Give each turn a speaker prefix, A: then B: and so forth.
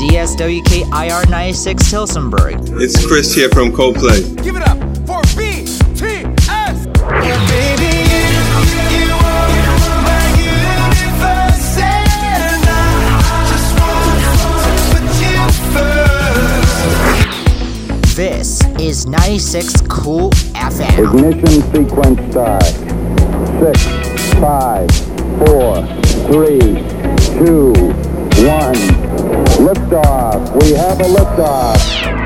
A: CSWKIR 96 Tilsonburg.
B: It's Chris here from Coldplay.
C: Give it up for BTS!
D: Baby, you are my universe, and I just want to put you first.
A: This is 96 Cool FM.
E: Ignition sequence start. 6, 5, 4, 3, 2, 1. Liftoff. We have a liftoff.